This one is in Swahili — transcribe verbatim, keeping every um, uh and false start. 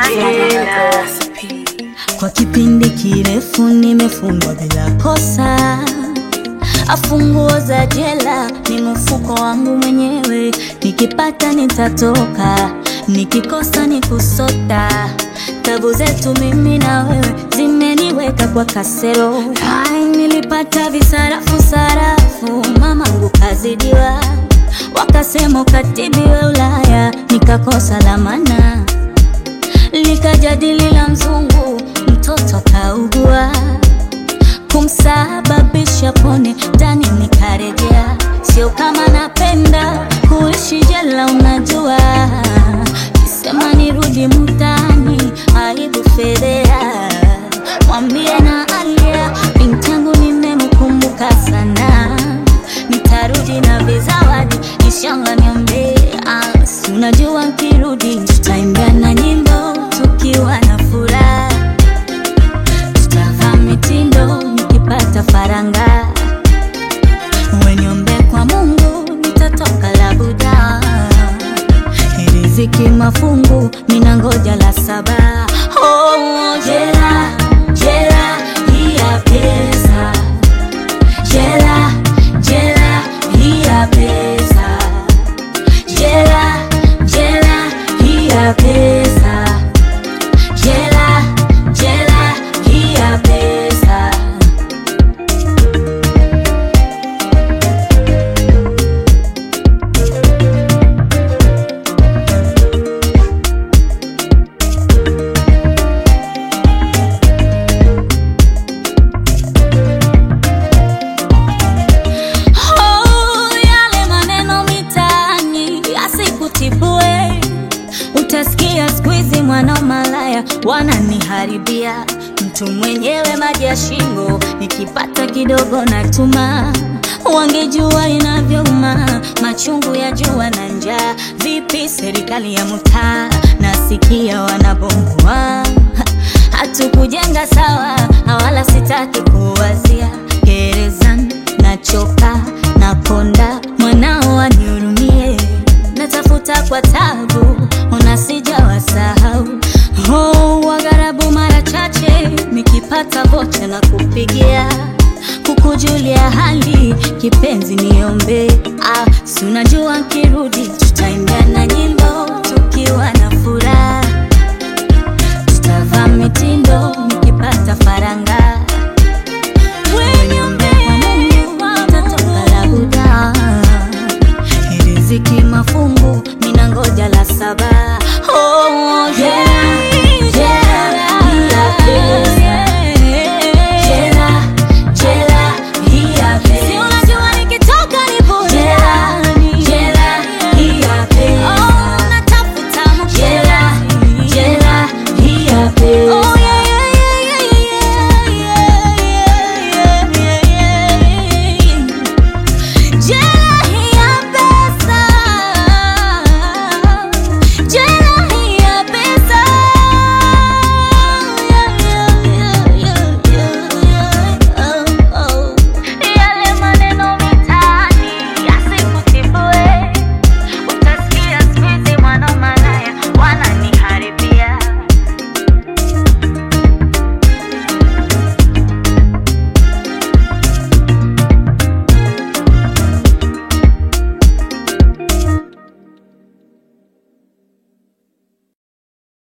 jela. Kwa kipindi kirefu nimefungwa bila kosa, afunguo za jela ni mfuko wangu mwenyewe. Nikipata nitatoka, nikikosa ni kusota. Tabu zetu mimi na wewe zimeniweka kwa kasero. Hai, nilipata visarafu sarafu, mamangu kazidiwa, wakasema ukatibiwe Ulaya, nikakosa la maana. Likajadili la mzungu, mtoto kaugua, kumsababisha pone ndani nikarejea. Sio kama napenda kuishi jela, unajua, kisema nirudi mtaani aibu fedhea. Mwambie na Alia binti yangu nimemkumbuka sana, nitarudi na vizawadi inshallah, niombe. Si unajua kirudi tutaimbia na nyimbo tukiwa na furaha, tutavaa mitindo nikipata faranga. Wenyombe kwa Mungu nitatoka labuda, riziki mafungu mina ngoja la saba. Oh, jela, jela, hiya pesa. Jela, jela, hiya pesa. Jela, jela, hiya pesa. Jela, jela, hiya pesa. Utasikia squeezy mwana malaya wananiharibia, mtu mwenyewe maji ya shingo, nikipata kidogo natuma. Wangejua inavyouma machungu ya jua na njaa. Vipi serikali ya mtaa, nasikia wanabomoa. Hatukujenga sawa, wala sitaki kuwazia. Gerezani nachoka, naponda, mwanao anihurumie. Natafuta kwa tabu, unasi